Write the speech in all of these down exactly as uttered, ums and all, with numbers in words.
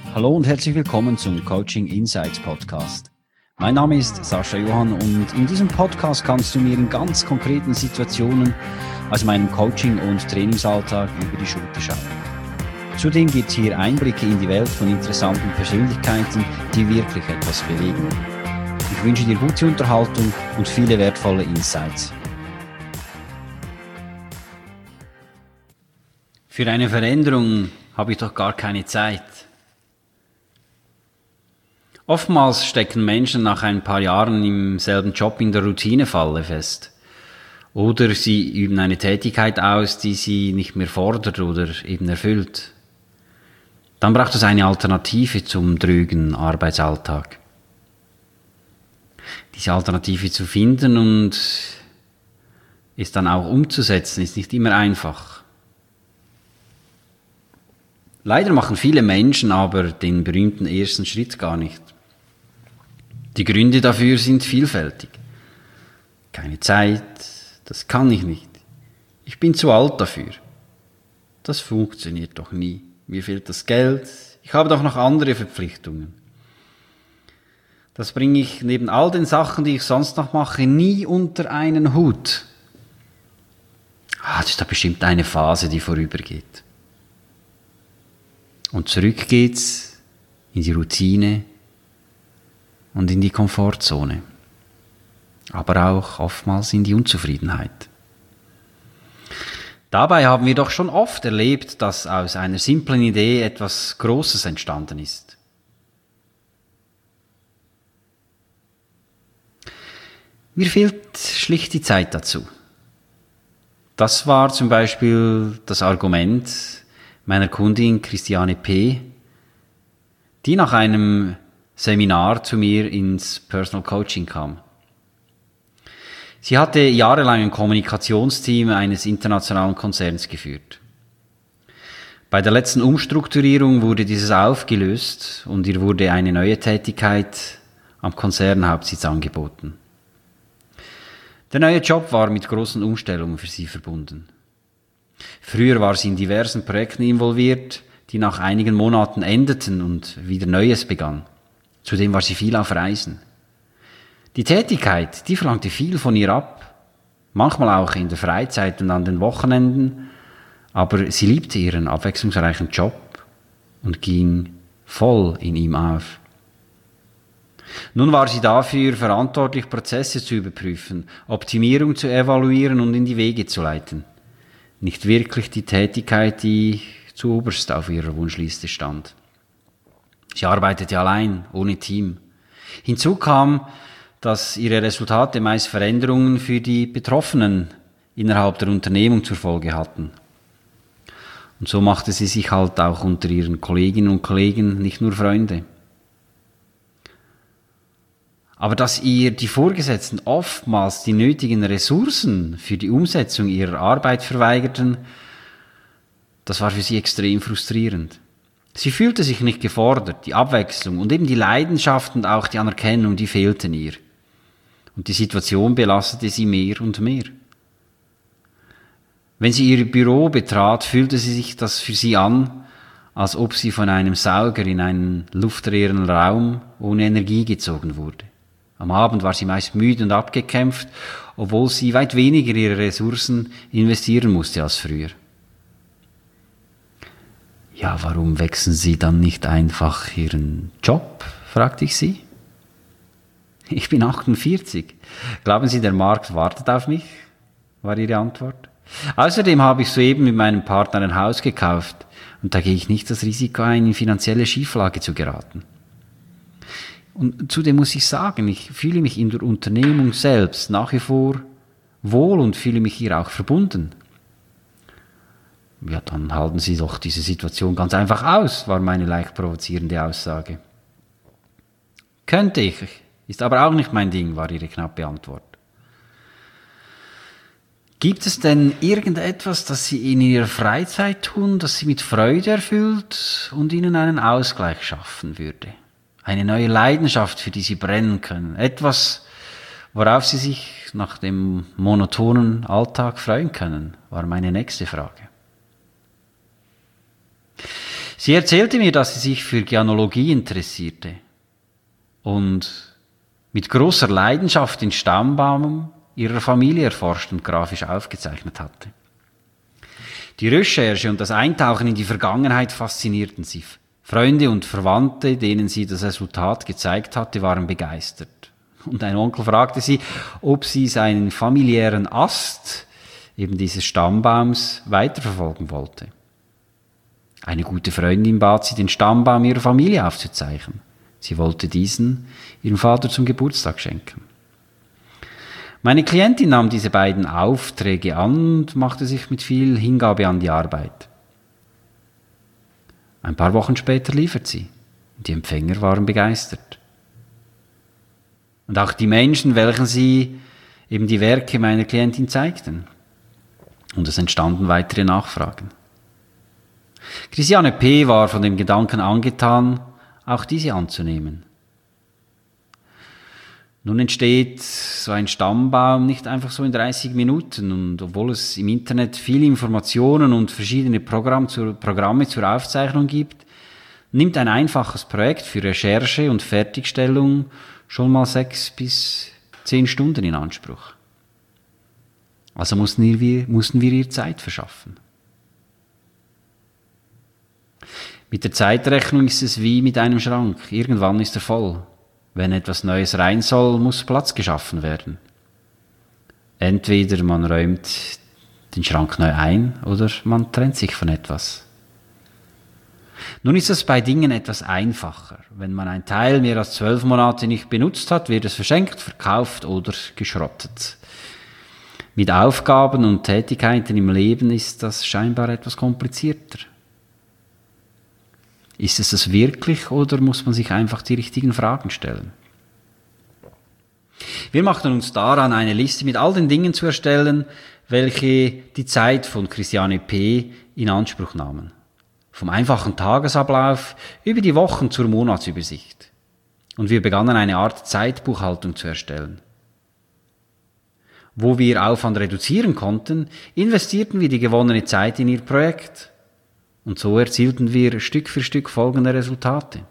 Hallo und herzlich willkommen zum Coaching Insights Podcast. Mein Name ist Sascha Johann und in diesem Podcast kannst du mir in ganz konkreten Situationen aus meinem Coaching- und Trainingsalltag über die Schulter schauen. Zudem gibt es hier Einblicke in die Welt von interessanten Persönlichkeiten, die wirklich etwas bewegen. Ich wünsche dir gute Unterhaltung und viele wertvolle Insights. Für eine Veränderung habe ich doch gar keine Zeit. Oftmals stecken Menschen nach ein paar Jahren im selben Job in der Routinefalle fest. Oder sie üben eine Tätigkeit aus, die sie nicht mehr fordert oder eben erfüllt. Dann braucht es eine Alternative zum drögen Arbeitsalltag. Diese Alternative zu finden und ist dann auch umzusetzen, ist nicht immer einfach. Leider machen viele Menschen aber den berühmten ersten Schritt gar nicht. Die Gründe dafür sind vielfältig. Keine Zeit, das kann ich nicht. Ich bin zu alt dafür. Das funktioniert doch nie. Mir fehlt das Geld. Ich habe doch noch andere Verpflichtungen. Das bringe ich neben all den Sachen, die ich sonst noch mache, nie unter einen Hut. Ah, das ist doch bestimmt eine Phase, die vorübergeht. Und zurück geht's in die Routine und in die Komfortzone. Aber auch oftmals in die Unzufriedenheit. Dabei haben wir doch schon oft erlebt, dass aus einer simplen Idee etwas Großes entstanden ist. Mir fehlt schlicht die Zeit dazu. Das war zum Beispiel das Argument meiner Kundin Christiane P., die nach einem Seminar zu mir ins Personal Coaching kam. Sie hatte jahrelang ein Kommunikationsteam eines internationalen Konzerns geführt. Bei der letzten Umstrukturierung wurde dieses aufgelöst und ihr wurde eine neue Tätigkeit am Konzernhauptsitz angeboten. Der neue Job war mit großen Umstellungen für sie verbunden. Früher war sie in diversen Projekten involviert, die nach einigen Monaten endeten und wieder Neues begann. Zudem war sie viel auf Reisen. Die Tätigkeit, die verlangte viel von ihr ab, manchmal auch in der Freizeit und an den Wochenenden, aber sie liebte ihren abwechslungsreichen Job und ging voll in ihm auf. Nun war sie dafür verantwortlich, Prozesse zu überprüfen, Optimierung zu evaluieren und in die Wege zu leiten. Nicht wirklich die Tätigkeit, die zuoberst auf ihrer Wunschliste stand. Sie arbeitete allein, ohne Team. Hinzu kam, dass ihre Resultate meist Veränderungen für die Betroffenen innerhalb der Unternehmung zur Folge hatten. Und so machte sie sich halt auch unter ihren Kolleginnen und Kollegen nicht nur Freunde. Aber dass ihr die Vorgesetzten oftmals die nötigen Ressourcen für die Umsetzung ihrer Arbeit verweigerten, das war für sie extrem frustrierend. Sie fühlte sich nicht gefordert, die Abwechslung und eben die Leidenschaft und auch die Anerkennung, die fehlten ihr. Und die Situation belastete sie mehr und mehr. Wenn sie ihr Büro betrat, fühlte sie sich das für sie an, als ob sie von einem Sauger in einen luftleeren Raum ohne Energie gezogen wurde. Am Abend war sie meist müde und abgekämpft, obwohl sie weit weniger ihre Ressourcen investieren musste als früher. Ja, warum wechseln Sie dann nicht einfach Ihren Job? Fragte ich sie. Ich bin achtundvierzig. Glauben Sie, der Markt wartet auf mich? War ihre Antwort. Außerdem habe ich soeben mit meinem Partner ein Haus gekauft und da gehe ich nicht das Risiko ein, in finanzielle Schieflage zu geraten. Und zudem muss ich sagen, ich fühle mich in der Unternehmung selbst nach wie vor wohl und fühle mich hier auch verbunden. Ja, dann halten Sie doch diese Situation ganz einfach aus, war meine leicht provozierende Aussage. Könnte ich, ist aber auch nicht mein Ding, war ihre knappe Antwort. Gibt es denn irgendetwas, das Sie in Ihrer Freizeit tun, das Sie mit Freude erfüllt und Ihnen einen Ausgleich schaffen würde? Eine neue Leidenschaft, für die Sie brennen können. Etwas, worauf Sie sich nach dem monotonen Alltag freuen können, war meine nächste Frage. Sie erzählte mir, dass sie sich für Genealogie interessierte und mit großer Leidenschaft den Stammbaum ihrer Familie erforscht und grafisch aufgezeichnet hatte. Die Recherche und das Eintauchen in die Vergangenheit faszinierten sie. Freunde und Verwandte, denen sie das Resultat gezeigt hatte, waren begeistert. Und ein Onkel fragte sie, ob sie seinen familiären Ast, eben dieses Stammbaums, weiterverfolgen wollte. Eine gute Freundin bat sie, den Stammbaum ihrer Familie aufzuzeichnen. Sie wollte diesen ihrem Vater zum Geburtstag schenken. Meine Klientin nahm diese beiden Aufträge an und machte sich mit viel Hingabe an die Arbeit. Ein paar Wochen später liefert sie. Die Empfänger waren begeistert. Und auch die Menschen, welchen sie eben die Werke meiner Klientin zeigten. Und es entstanden weitere Nachfragen. Christiane P. war von dem Gedanken angetan, auch diese anzunehmen. Nun entsteht so ein Stammbaum nicht einfach so in dreißig Minuten, und obwohl es im Internet viele Informationen und verschiedene Programme zur, Programme zur Aufzeichnung gibt, nimmt ein einfaches Projekt für Recherche und Fertigstellung schon mal sechs bis zehn Stunden in Anspruch. Also mussten wir, mussten wir ihr Zeit verschaffen. Mit der Zeitrechnung ist es wie mit einem Schrank. Irgendwann ist er voll. Wenn etwas Neues rein soll, muss Platz geschaffen werden. Entweder man räumt den Schrank neu ein oder man trennt sich von etwas. Nun ist es bei Dingen etwas einfacher. Wenn man ein Teil mehr als zwölf Monate nicht benutzt hat, wird es verschenkt, verkauft oder geschrottet. Mit Aufgaben und Tätigkeiten im Leben ist das scheinbar etwas komplizierter. Ist es das wirklich, oder muss man sich einfach die richtigen Fragen stellen? Wir machten uns daran, eine Liste mit all den Dingen zu erstellen, welche die Zeit von Christiane P. in Anspruch nahmen. Vom einfachen Tagesablauf über die Wochen zur Monatsübersicht. Und wir begannen eine Art Zeitbuchhaltung zu erstellen. Wo wir Aufwand reduzieren konnten, investierten wir die gewonnene Zeit in ihr Projekt. Und so erzielten wir Stück für Stück folgende Resultate.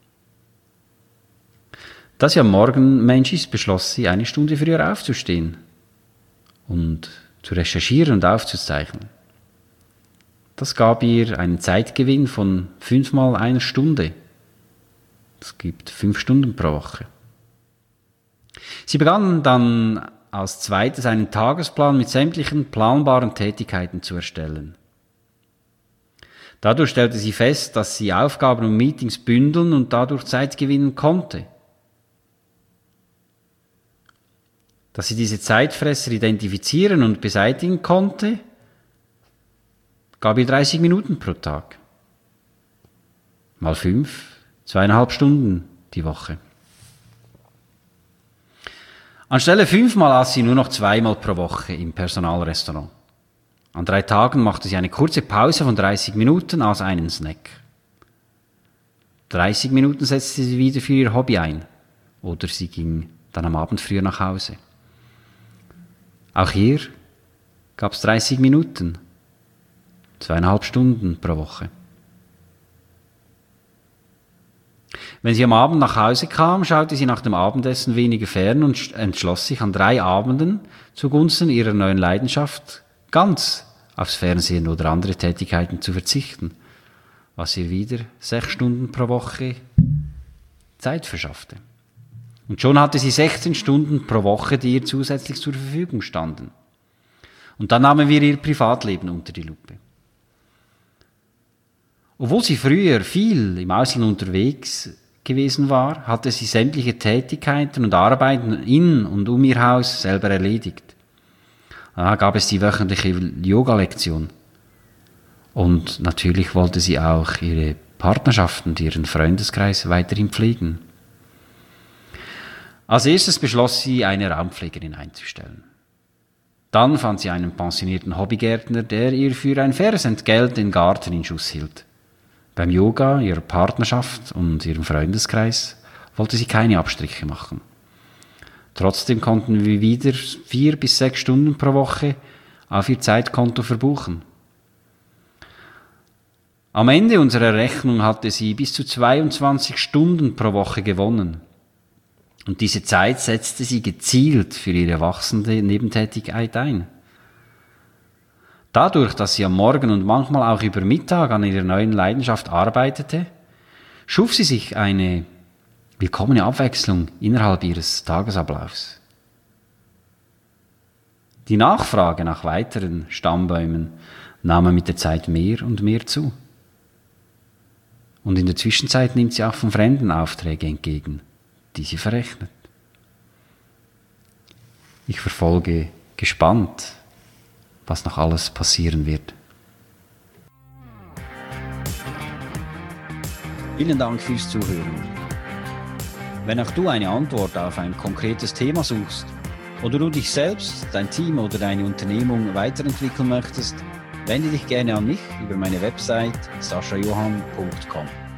Da sie am Morgen Mensch ist, beschloss sie, eine Stunde früher aufzustehen und zu recherchieren und aufzuzeichnen. Das gab ihr einen Zeitgewinn von fünfmal einer Stunde. Das gibt fünf Stunden pro Woche. Sie begann dann als zweites einen Tagesplan mit sämtlichen planbaren Tätigkeiten zu erstellen. Dadurch stellte sie fest, dass sie Aufgaben und Meetings bündeln und dadurch Zeit gewinnen konnte. Dass sie diese Zeitfresser identifizieren und beseitigen konnte, gab ihr dreißig Minuten pro Tag. Mal fünf, zweieinhalb Stunden die Woche. Anstelle fünfmal aß sie nur noch zweimal pro Woche im Personalrestaurant. An drei Tagen machte sie eine kurze Pause von dreißig Minuten, aß einen Snack. dreißig Minuten setzte sie wieder für ihr Hobby ein. Oder sie ging dann am Abend früher nach Hause. Auch hier gab es dreißig Minuten. Zweieinhalb Stunden pro Woche. Wenn sie am Abend nach Hause kam, schaute sie nach dem Abendessen weniger fern und entschloss sich an drei Abenden zugunsten ihrer neuen Leidenschaft ganz aufs Fernsehen oder andere Tätigkeiten zu verzichten, was ihr wieder sechs Stunden pro Woche Zeit verschaffte. Und schon hatte sie sechzehn Stunden pro Woche, die ihr zusätzlich zur Verfügung standen. Und dann nahmen wir ihr Privatleben unter die Lupe. Obwohl sie früher viel im Ausland unterwegs gewesen war, hatte sie sämtliche Tätigkeiten und Arbeiten in und um ihr Haus selber erledigt. Da gab es die wöchentliche Yoga-Lektion. Und natürlich wollte sie auch ihre Partnerschaft und ihren Freundeskreis weiterhin pflegen. Als erstes beschloss sie, eine Raumpflegerin einzustellen. Dann fand sie einen pensionierten Hobbygärtner, der ihr für ein faires Entgelt den Garten in Schuss hielt. Beim Yoga, ihrer Partnerschaft und ihrem Freundeskreis wollte sie keine Abstriche machen. Trotzdem konnten wir wieder vier bis sechs Stunden pro Woche auf ihr Zeitkonto verbuchen. Am Ende unserer Rechnung hatte sie bis zu zweiundzwanzig Stunden pro Woche gewonnen. Und diese Zeit setzte sie gezielt für ihre wachsende Nebentätigkeit ein. Dadurch, dass sie am Morgen und manchmal auch über Mittag an ihrer neuen Leidenschaft arbeitete, schuf sie sich eine willkommene Abwechslung innerhalb ihres Tagesablaufs. Die Nachfrage nach weiteren Stammbäumen nahm mit der Zeit mehr und mehr zu. Und in der Zwischenzeit nimmt sie auch von Fremden Aufträge entgegen, die sie verrechnet. Ich verfolge gespannt, was noch alles passieren wird. Vielen Dank fürs Zuhören. Wenn auch du eine Antwort auf ein konkretes Thema suchst oder du dich selbst, dein Team oder deine Unternehmung weiterentwickeln möchtest, wende dich gerne an mich über meine Website sascha johann punkt com.